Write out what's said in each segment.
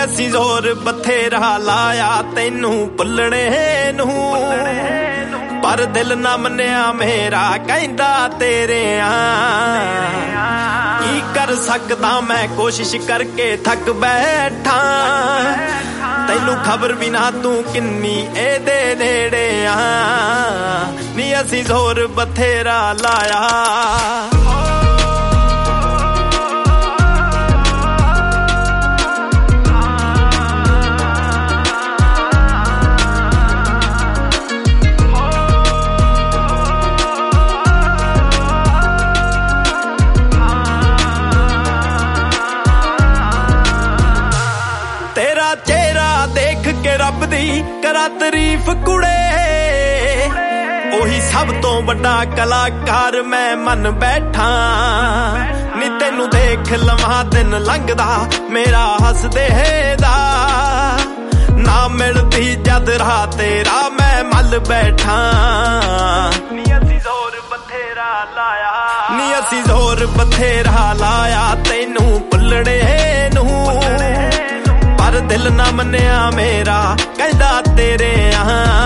ਅਸੀਂ ਜ਼ੋਰ ਬਥੇਰਾ ਲਾਇਆ ਤੈਨੂੰ ਭੁੱਲਣੇ ਨੂੰ, ਪਰ ਦਿਲ ਨਾ ਮੰਨਿਆ ਮੇਰਾ ਕਹਿੰਦਾ ਤੇਰੇ ਆ। ਕੀ ਕਰ ਸਕਦਾ ਮੈਂ ਕੋਸ਼ਿਸ਼ ਕਰਕੇ ਥੱਕ ਬੈਠਾ, ਤੈਨੂੰ ਖਬਰ ਵੀ ਨਾ ਤੂੰ ਕਿੰਨੀ ਇਹਦੇ ਨੇੜੇ ਆ। ਨੀ ਅਸੀਂ ਜ਼ੋਰ ਬਥੇਰਾ ਲਾਇਆ। ਤੇਰਾ ਚਿਹਰਾ ਦੇਖ ਕੇ ਰੱਬ ਦੀ ਕਰਾਂ ਤਾਰੀਫ ਕੁੜੇ, ਉਹੀ ਸਭ ਤੋਂ ਵੱਡਾ ਕਲਾਕਾਰ ਮੈਂ ਮੰਨ ਬੈਠਾ। ਨੀ ਤੈਨੂੰ ਦੇਖ ਲਵਾਂ ਦਿਨ ਲੰਘਦਾ ਮੇਰਾ ਹੱਸਦੇ ਦਾ, ਨਾ ਮਿਲਦੀ ਜਦ ਰਾਹ ਤੇਰਾ ਮੈਂ ਮੱਲ ਬੈਠਾ। ਨੀ ਅਸੀਂ ਜ਼ੋਰ ਬਥੇਰਾ ਲਾਇਆ, ਨੀ ਅਸੀਂ ਜ਼ੋਰ ਬਥੇਰਾ ਲਾਇਆ ਤੈਨੂੰ ਭੁੱਲਣੇ ਨੂੰ, ਪਰ ਦਿਲ ਨਾ ਮੰਨਿਆ ਮੇਰਾ ਕਹਿੰਦਾ ਤੇਰੇ ਆ।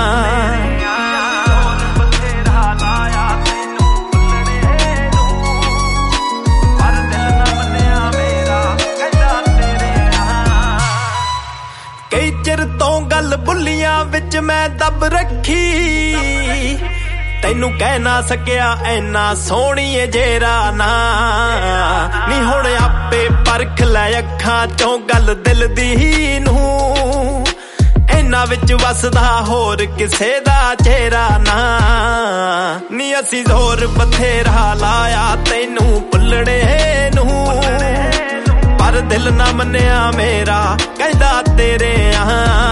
ਕਈ ਚਿਰ ਤੋਂ ਗੱਲ ਬੁੱਲੀਆਂ ਵਿੱਚ ਮੈਂ ਦੱਬ ਰੱਖੀ, ਤੈਨੂੰ ਕਹਿ ਨਾ ਸਕਿਆ ਐਨਾ ਸੋਹਣੀਏ ਜੇਰਾ ਨਾ। ਨੀ ਹੁਣ ਆਪੇ ਪਰਖ ਲੈ ਅੱਖਾਂ ਚੋਂ ਗੱਲ ਦਿਲ ਦੀ ਨੂੰ, ਇਹਨਾਂ ਵਿੱਚ ਵਸਦਾ ਹੋਰ ਕਿਸੇ ਦਾ ਚਿਹਰਾ ਨਾ। ਨੀ ਅਸੀਂ ਜ਼ੋਰ ਬਥੇਰਾ ਲਾਇਆ ਤੈਨੂੰ ਭੁੱਲਣੇ ਨੂੰ, ਪਰ ਦਿਲ ਨਾ ਮੰਨਿਆ ਮੇਰਾ ਕਹਿੰਦਾ ਤੇਰੇ ਆ।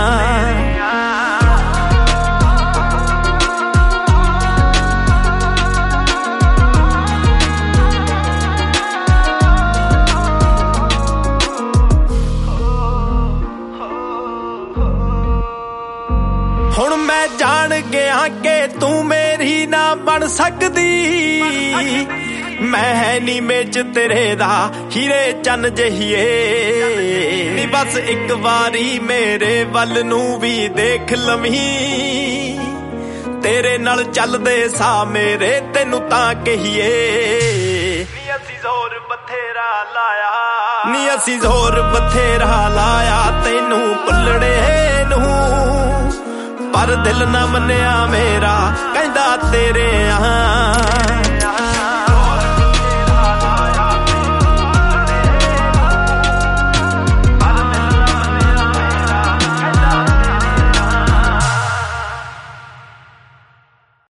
ਹੁਣ ਮੈਂ ਜਾਣ ਗਿਆ ਕਿ ਤੂੰ ਮੇਰੀ ਨਾ ਬਣ ਸਕਦੀ, ਮੈਂ ਹੈ ਨੀ ਮੇਚ ਤੇਰੇ ਦਾ ਹੀਰੇ ਚੰਨ ਜਹੀਏ। ਨੀ ਬਸ ਇੱਕ ਵਾਰੀ ਮੇਰੇ ਵੱਲ ਨੂੰ ਵੀ ਦੇਖ ਲਵੀਂ, ਤੇਰੇ ਨਾਲ ਚੱਲਦੇ ਸਾਹ ਮੇਰੇ ਤੈਨੂੰ ਤਾਂ ਕਹੀਏ। ਨੀ ਅਸੀਂ ਜ਼ੋਰ ਬਥੇਰਾ ਲਾਇਆ, ਨੀ ਅਸੀਂ ਜ਼ੋਰ ਬਥੇਰਾ ਲਾਇਆ ਤੈਨੂੰ ਭੁੱਲਣੇ ਨੂੰ, ਪਰ ਦਿਲ ਨਾ ਮੰਨਿਆ ਮੇਰਾ ਕਹਿੰਦਾ ਤੇਰੇ ਆ।